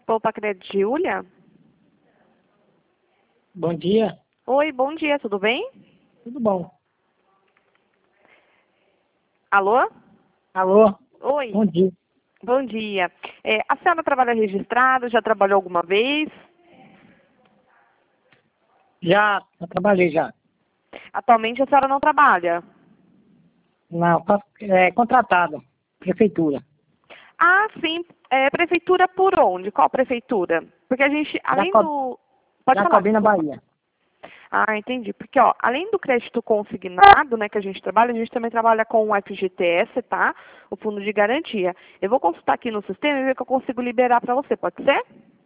Poupa Crédito, Júlia? Bom dia, Oi, bom dia, tudo bem? tudo bom? Alô? Alô, Oi, bom dia. bom dia. A senhora trabalha registrada, já trabalhou alguma vez? Já trabalhei já. Atualmente a senhora não trabalha? Não, contratado, prefeitura. Ah, sim. Prefeitura por onde? Qual prefeitura? Porque a gente, além do... Pode falar, Jacobina, desculpa. Bahia. Ah, entendi. Porque, ó, além do crédito consignado, né, que a gente também trabalha com o FGTS, tá? O Fundo de Garantia. Eu vou consultar aqui no sistema e ver o que eu consigo liberar para você, pode ser?